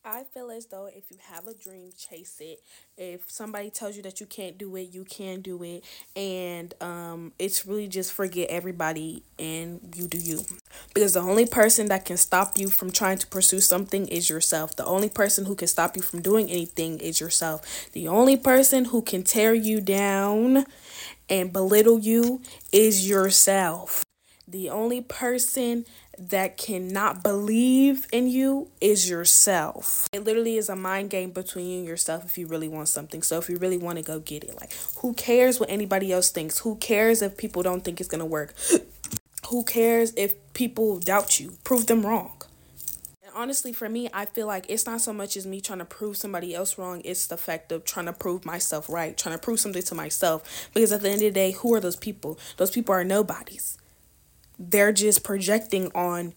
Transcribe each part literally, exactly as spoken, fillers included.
I feel as though if you have a dream, chase it. If somebody tells you that you can't do it, you can do it. And um, it's really just forget everybody and you do you. Because the only person that can stop you from trying to pursue something is yourself. The only person who can stop you from doing anything is yourself. The only person who can tear you down and belittle you is yourself. The only person that cannot believe in you is yourself. It literally is a mind game between you and yourself if you really want something. So if you really want to go get it, like, who cares what anybody else thinks? Who cares if people don't think it's going to work? Who cares if people doubt you? Prove them wrong. And honestly, for me, I feel like it's not so much as me trying to prove somebody else wrong. It's the fact of trying to prove myself right, trying to prove something to myself. Because at the end of the day, who are those people? Those people are nobodies. They're just projecting on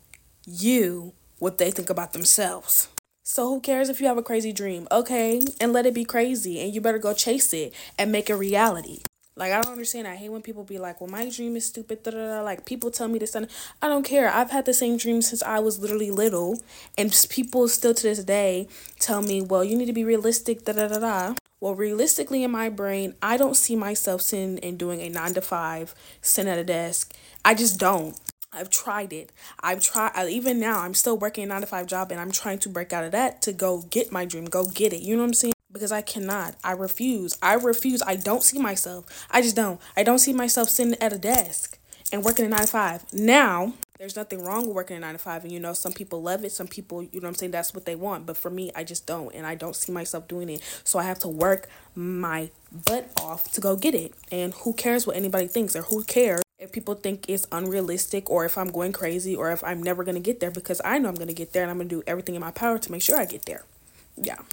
you what they think about themselves. So who cares if you have a crazy dream? Okay, and let it be crazy, and you better go chase it and make it reality. Like, I don't understand. I hate when people be like, well, my dream is stupid. Da, da, da. Like, people tell me this, and I don't care. I've had the same dream since I was literally little. And people still to this day tell me, well, you need to be realistic. Da, da, da, da. Well, realistically, in my brain, I don't see myself sitting and doing a nine to five, sitting at a desk. I just don't. I've tried it. I've tried, even now, I'm still working a nine to five job, and I'm trying to break out of that to go get my dream, go get it. You know what I'm saying? Because I cannot. I refuse. I refuse. I don't see myself. I just don't. I don't see myself sitting at a desk and working a nine to five. Now, there's nothing wrong with working a nine to five. And, you know, some people love it. Some people, you know what I'm saying, that's what they want. But for me, I just don't. And I don't see myself doing it. So I have to work my butt off to go get it. And who cares what anybody thinks, or who cares if people think it's unrealistic, or if I'm going crazy, or if I'm never going to get there, because I know I'm going to get there, and I'm going to do everything in my power to make sure I get there. Yeah.